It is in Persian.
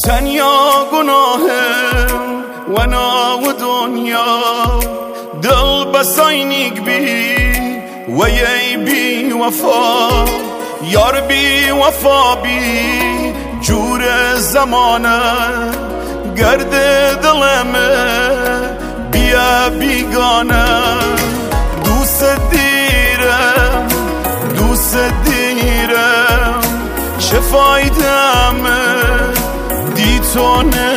تنیا گناهم و نا و دنیا دل بساینیگ بی و یی بی وفا یار بی وفا بی جور زمانه گرد دلمه بیا بیگانه دوست دیرم چه فایدمه دی تو نه